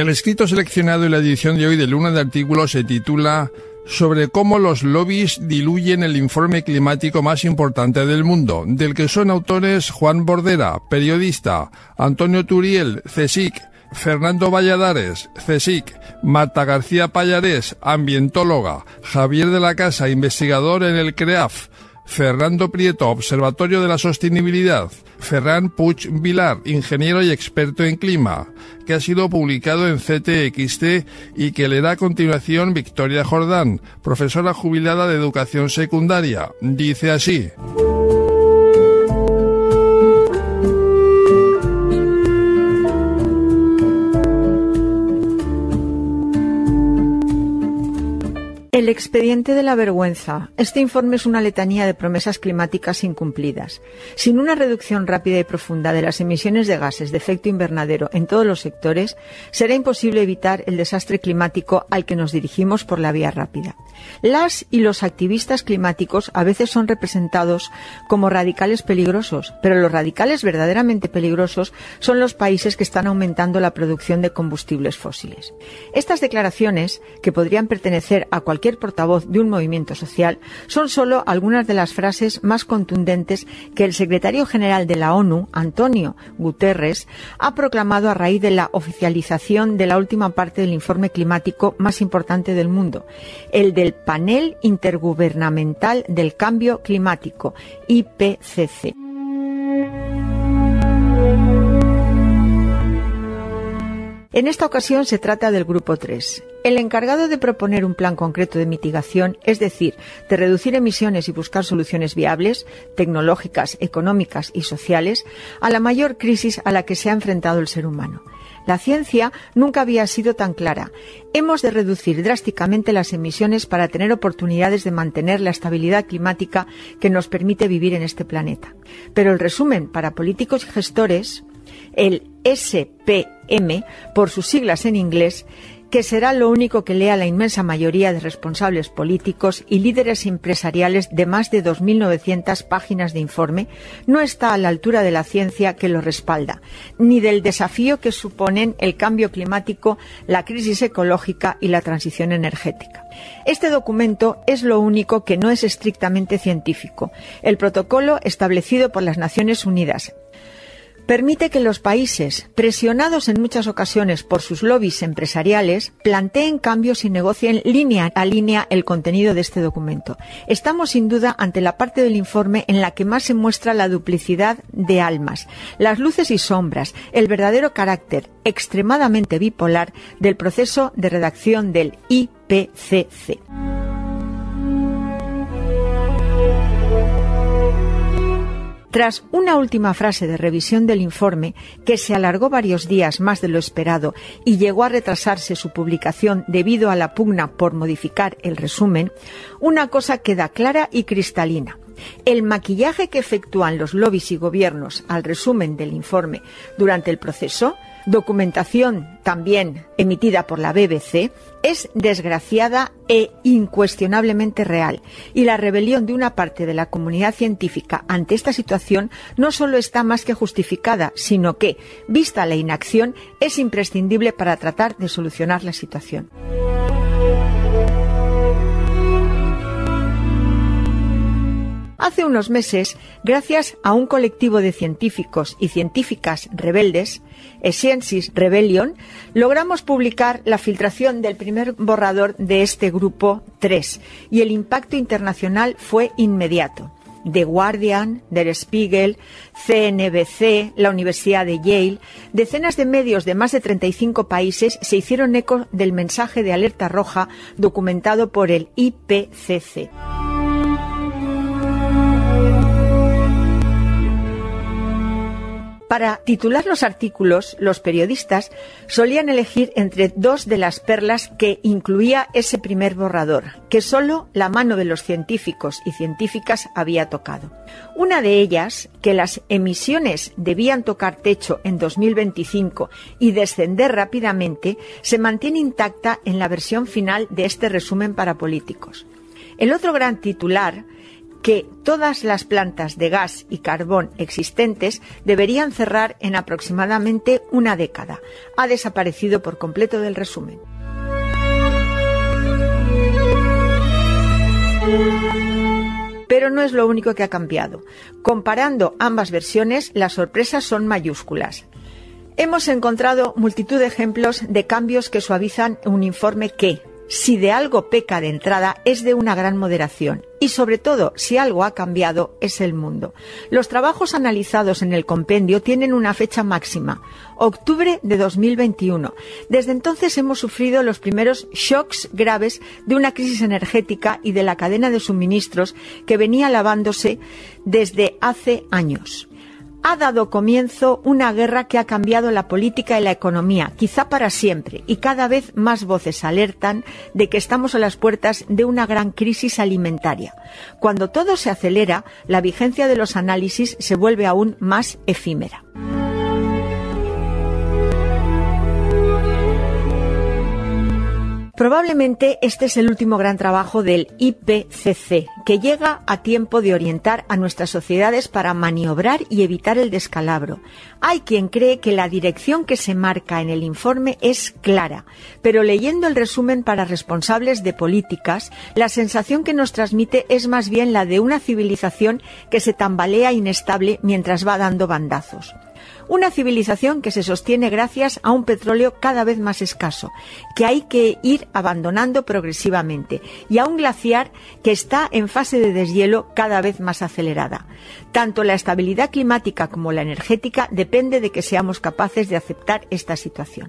El escrito seleccionado en la edición de hoy de Luna de Artículos se titula sobre cómo los lobbies diluyen el informe climático más importante del mundo, del que son autores Juan Bordera, periodista, Antonio Turiel, CSIC, Fernando Valladares, CSIC, Marta García Pallarés, ambientóloga, Javier de la Casa, investigador en el CREAF, Fernando Prieto, Observatorio de la Sostenibilidad, Ferran Puig Vilar, ingeniero y experto en clima, que ha sido publicado en CTXT y que leerá a continuación Victoria Jordán, profesora jubilada de educación secundaria. Dice así: El expediente de la vergüenza. Este informe es una letanía de promesas climáticas incumplidas. Sin una reducción rápida y profunda de las emisiones de gases de efecto invernadero en todos los sectores, será imposible evitar el desastre climático al que nos dirigimos por la vía rápida. Las y los activistas climáticos a veces son representados como radicales peligrosos, pero los radicales verdaderamente peligrosos son los países que están aumentando la producción de combustibles fósiles. Estas declaraciones, que podrían pertenecer a cualquier portavoz de un movimiento social, son solo algunas de las frases más contundentes que el secretario general de la ONU, Antonio Guterres, ha proclamado a raíz de la oficialización de la última parte del informe climático más importante del mundo, el del Panel Intergubernamental del Cambio Climático, IPCC. En esta ocasión se trata del Grupo 3. El encargado de proponer un plan concreto de mitigación, es decir, de reducir emisiones y buscar soluciones viables, tecnológicas, económicas y sociales, a la mayor crisis a la que se ha enfrentado el ser humano. La ciencia nunca había sido tan clara. Hemos de reducir drásticamente las emisiones para tener oportunidades de mantener la estabilidad climática que nos permite vivir en este planeta. Pero el resumen para políticos y gestores, el SPM, por sus siglas en inglés, que será lo único que lea la inmensa mayoría de responsables políticos y líderes empresariales de más de 2.900 páginas de informe, no está a la altura de la ciencia que lo respalda, ni del desafío que suponen el cambio climático, la crisis ecológica y la transición energética. Este documento es lo único que no es estrictamente científico. El protocolo establecido por las Naciones Unidas permite que los países, presionados en muchas ocasiones por sus lobbies empresariales, planteen cambios y negocien línea a línea el contenido de este documento. Estamos sin duda ante la parte del informe en la que más se muestra la duplicidad de almas, las luces y sombras, el verdadero carácter extremadamente bipolar del proceso de redacción del IPCC. Tras una última frase de revisión del informe, que se alargó varios días más de lo esperado y llegó a retrasarse su publicación debido a la pugna por modificar el resumen, una cosa queda clara y cristalina. El maquillaje que efectúan los lobbies y gobiernos al resumen del informe durante el proceso, documentación también emitida por la BBC, es desgraciada e incuestionablemente real, y la rebelión de una parte de la comunidad científica ante esta situación no solo está más que justificada, sino que, vista la inacción, es imprescindible para tratar de solucionar la situación. Hace unos meses, gracias a un colectivo de científicos y científicas rebeldes, Sciences Rebellion, logramos publicar la filtración del primer borrador de este grupo 3 y el impacto internacional fue inmediato. The Guardian, Der Spiegel, CNBC, la Universidad de Yale, decenas de medios de más de 35 países se hicieron eco del mensaje de alerta roja documentado por el IPCC. Para titular los artículos, los periodistas solían elegir entre dos de las perlas que incluía ese primer borrador, que solo la mano de los científicos y científicas había tocado. Una de ellas, que las emisiones debían tocar techo en 2025 y descender rápidamente, se mantiene intacta en la versión final de este resumen para políticos. El otro gran titular que todas las plantas de gas y carbón existentes deberían cerrar en aproximadamente una década. Ha desaparecido por completo del resumen. Pero no es lo único que ha cambiado. Comparando ambas versiones, las sorpresas son mayúsculas. Hemos encontrado multitud de ejemplos de cambios que suavizan un informe que, si de algo peca de entrada, es de una gran moderación. Y sobre todo, si algo ha cambiado, es el mundo. Los trabajos analizados en el compendio tienen una fecha máxima, octubre de 2021. Desde entonces hemos sufrido los primeros shocks graves de una crisis energética y de la cadena de suministros que venía lavándose desde hace años. Ha dado comienzo una guerra que ha cambiado la política y la economía, quizá para siempre, y cada vez más voces alertan de que estamos a las puertas de una gran crisis alimentaria. Cuando todo se acelera, la vigencia de los análisis se vuelve aún más efímera. Probablemente este es el último gran trabajo del IPCC, que llega a tiempo de orientar a nuestras sociedades para maniobrar y evitar el descalabro. Hay quien cree que la dirección que se marca en el informe es clara, pero leyendo el resumen para responsables de políticas, la sensación que nos transmite es más bien la de una civilización que se tambalea inestable mientras va dando bandazos. Una civilización que se sostiene gracias a un petróleo cada vez más escaso, que hay que ir abandonando progresivamente, y a un glaciar que está en fase de deshielo cada vez más acelerada. Tanto la estabilidad climática como la energética depende de que seamos capaces de aceptar esta situación.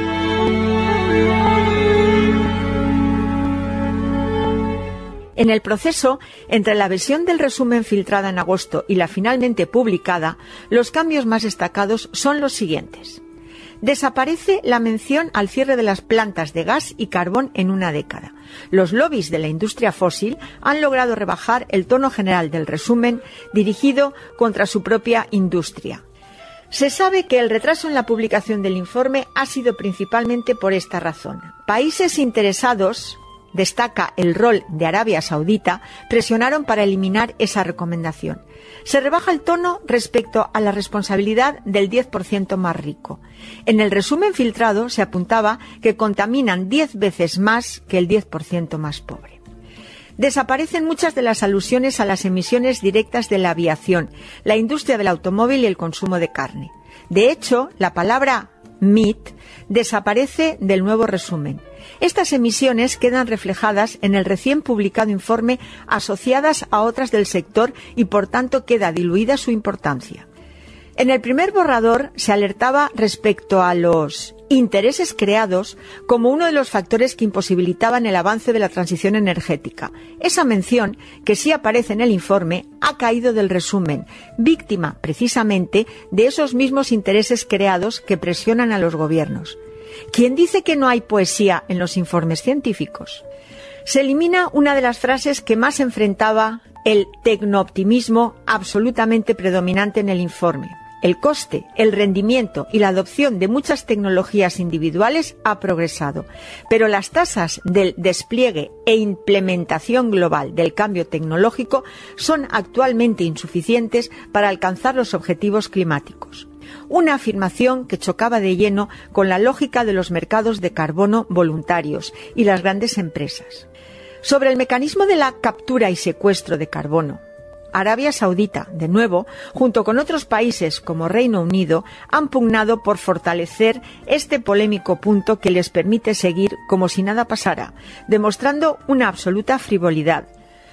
En el proceso, entre la versión del resumen filtrada en agosto y la finalmente publicada, los cambios más destacados son los siguientes. Desaparece la mención al cierre de las plantas de gas y carbón en una década. Los lobbies de la industria fósil han logrado rebajar el tono general del resumen dirigido contra su propia industria. Se sabe que el retraso en la publicación del informe ha sido principalmente por esta razón. Países interesados, destaca el rol de Arabia Saudita, presionaron para eliminar esa recomendación. Se rebaja el tono respecto a la responsabilidad del 10% más rico. En el resumen filtrado se apuntaba que contaminan 10 veces más que el 10% más pobre. Desaparecen muchas de las alusiones a las emisiones directas de la aviación, la industria del automóvil y el consumo de carne. De hecho, la palabra meat desaparece del nuevo resumen. Estas emisiones quedan reflejadas en el recién publicado informe asociadas a otras del sector y por tanto queda diluida su importancia. En el primer borrador se alertaba respecto a los intereses creados como uno de los factores que imposibilitaban el avance de la transición energética. Esa mención, que sí aparece en el informe, ha caído del resumen, víctima precisamente de esos mismos intereses creados que presionan a los gobiernos. ¿Quién dice que no hay poesía en los informes científicos? Se elimina una de las frases que más enfrentaba el tecnooptimismo absolutamente predominante en el informe. El coste, el rendimiento y la adopción de muchas tecnologías individuales ha progresado, pero las tasas del despliegue e implementación global del cambio tecnológico son actualmente insuficientes para alcanzar los objetivos climáticos. Una afirmación que chocaba de lleno con la lógica de los mercados de carbono voluntarios y las grandes empresas. Sobre el mecanismo de la captura y secuestro de carbono, Arabia Saudita, de nuevo, junto con otros países como Reino Unido, han pugnado por fortalecer este polémico punto que les permite seguir como si nada pasara, demostrando una absoluta frivolidad.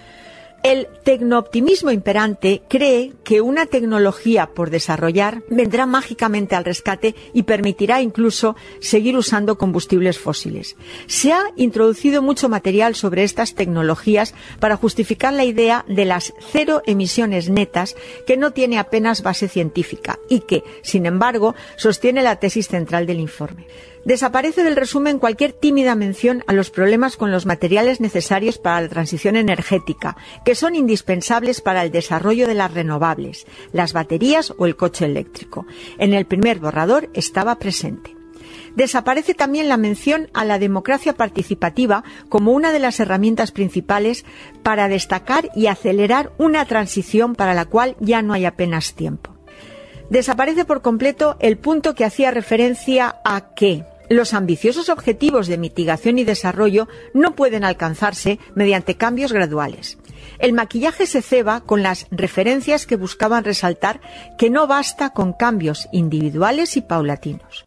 El tecnooptimismo imperante cree que una tecnología por desarrollar vendrá mágicamente al rescate y permitirá incluso seguir usando combustibles fósiles. Se ha introducido mucho material sobre estas tecnologías para justificar la idea de las cero emisiones netas, que no tiene apenas base científica y que, sin embargo, sostiene la tesis central del informe. Desaparece del resumen cualquier tímida mención a los problemas con los materiales necesarios para la transición energética, que son indispensables para el desarrollo de las renovables, las baterías o el coche eléctrico. En el primer borrador estaba presente. Desaparece también la mención a la democracia participativa como una de las herramientas principales para destacar y acelerar una transición para la cual ya no hay apenas tiempo. Desaparece por completo el punto que hacía referencia a que los ambiciosos objetivos de mitigación y desarrollo no pueden alcanzarse mediante cambios graduales. El maquillaje se ceba con las referencias que buscaban resaltar que no basta con cambios individuales y paulatinos.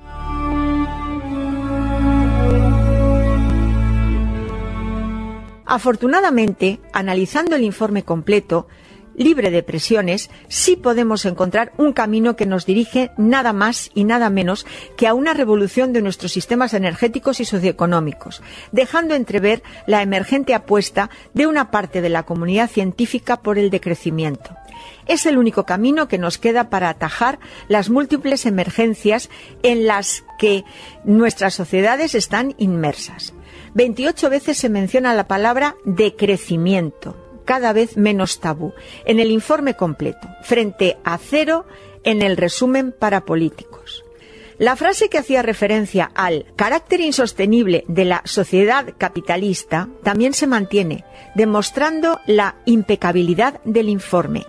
Afortunadamente, analizando el informe completo, libre de presiones, sí podemos encontrar un camino que nos dirige nada más y nada menos que a una revolución de nuestros sistemas energéticos y socioeconómicos, dejando entrever la emergente apuesta de una parte de la comunidad científica por el decrecimiento. Es el único camino que nos queda para atajar las múltiples emergencias en las que nuestras sociedades están inmersas. 28 veces se menciona la palabra decrecimiento, cada vez menos tabú, en el informe completo, frente a 0 en el resumen para políticos. La frase que hacía referencia al carácter insostenible de la sociedad capitalista también se mantiene, demostrando la impecabilidad del informe.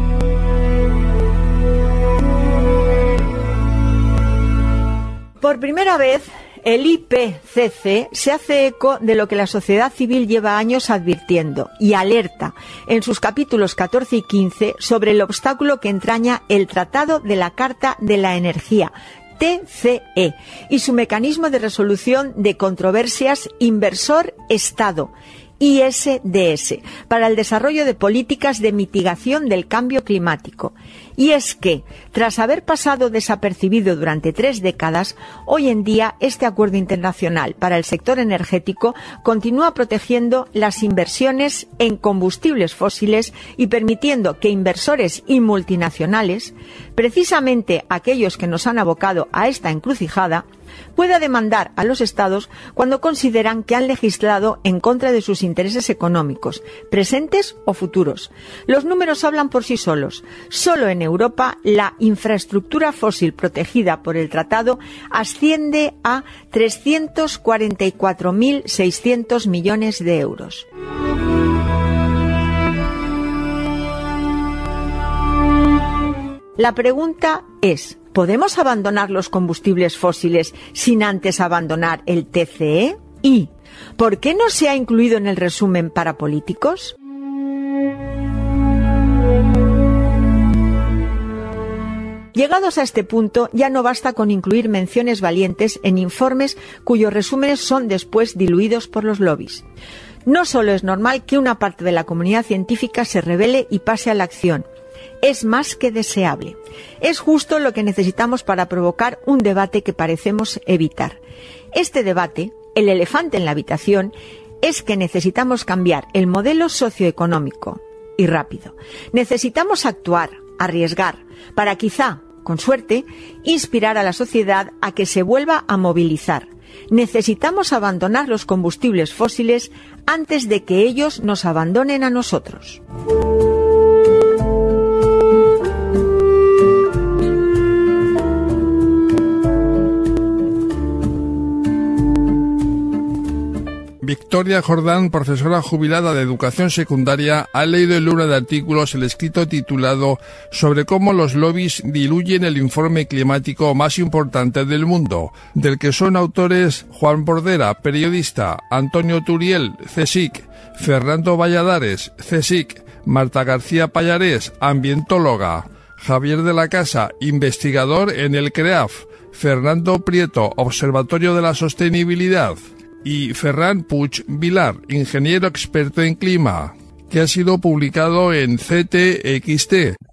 Por primera vez, el IPCC se hace eco de lo que la sociedad civil lleva años advirtiendo y alerta en sus capítulos 14 y 15 sobre el obstáculo que entraña el Tratado de la Carta de la Energía, TCE, y su mecanismo de resolución de controversias inversor-Estado, ISDS, para el desarrollo de políticas de mitigación del cambio climático. Y es que, tras haber pasado desapercibido durante 3 décadas, hoy en día este acuerdo internacional para el sector energético continúa protegiendo las inversiones en combustibles fósiles y permitiendo que inversores y multinacionales, precisamente aquellos que nos han abocado a esta encrucijada, pueda demandar a los Estados cuando consideran que han legislado en contra de sus intereses económicos, presentes o futuros. Los números hablan por sí solos. Solo en Europa la infraestructura fósil protegida por el tratado asciende a 344.600 millones de euros. La pregunta es, ¿podemos abandonar los combustibles fósiles sin antes abandonar el TCE? ¿Y por qué no se ha incluido en el resumen para políticos? Llegados a este punto, ya no basta con incluir menciones valientes en informes cuyos resúmenes son después diluidos por los lobbies. No solo es normal que una parte de la comunidad científica se rebele y pase a la acción, es más que deseable. Es justo lo que necesitamos para provocar un debate que parecemos evitar. Este debate, el elefante en la habitación, es que necesitamos cambiar el modelo socioeconómico y rápido. Necesitamos actuar, arriesgar, para quizá, con suerte, inspirar a la sociedad a que se vuelva a movilizar. Necesitamos abandonar los combustibles fósiles antes de que ellos nos abandonen a nosotros. Victoria Jordán, profesora jubilada de educación secundaria, ha leído en Luna de Artículos el escrito titulado sobre cómo los lobbies diluyen el informe climático más importante del mundo, del que son autores Juan Bordera, periodista, Antonio Turiel, CSIC, Fernando Valladares, CSIC, Marta García Pallarés, ambientóloga, Javier de la Casa, investigador en el CREAF, Fernando Prieto, Observatorio de la Sostenibilidad, y Ferran Puig Vilar, ingeniero experto en clima, que ha sido publicado en CTXT.